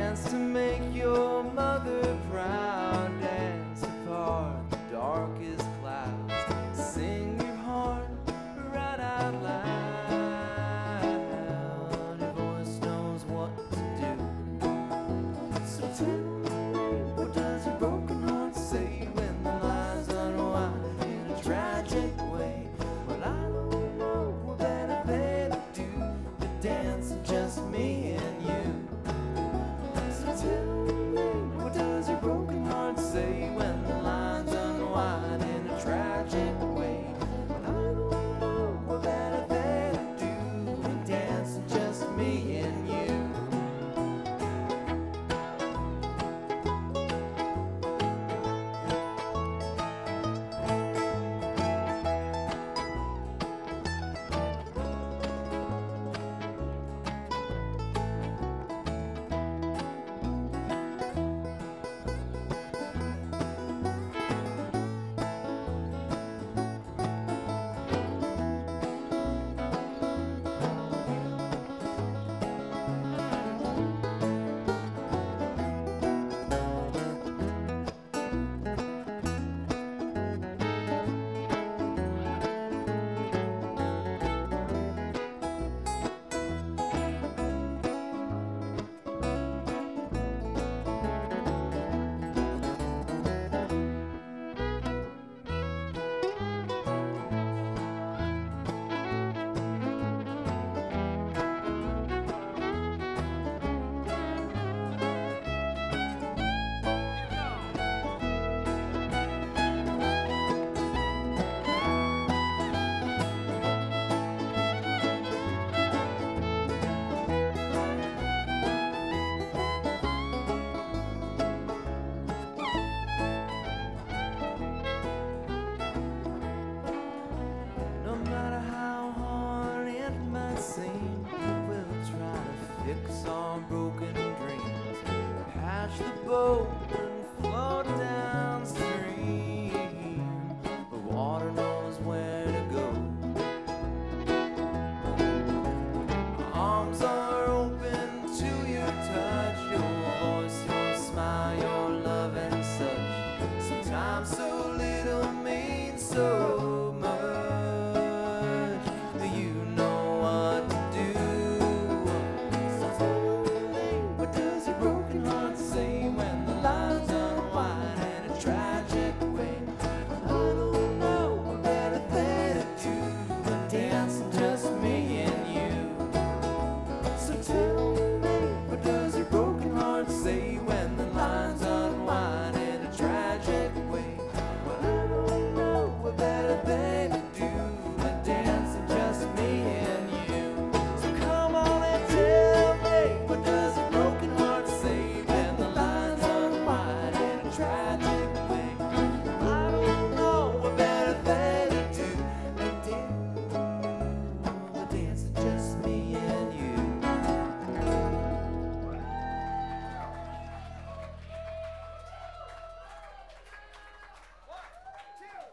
dance to make your mother proud. Dance apart the darkest clouds. Sing your heart right out loud. Your voice knows what to do. So tell me, what does a broken heart say when the lines unwind in a tragic way? Well, I don't know what better than to do the dance of just me and you. So tell me, what does your broken heart say when the lines unwind in a tragic way? Well, I don't know what better than to do the dance of just me and you. No matter how hard it might seem, we'll try to fix our broken dreams, patch the boat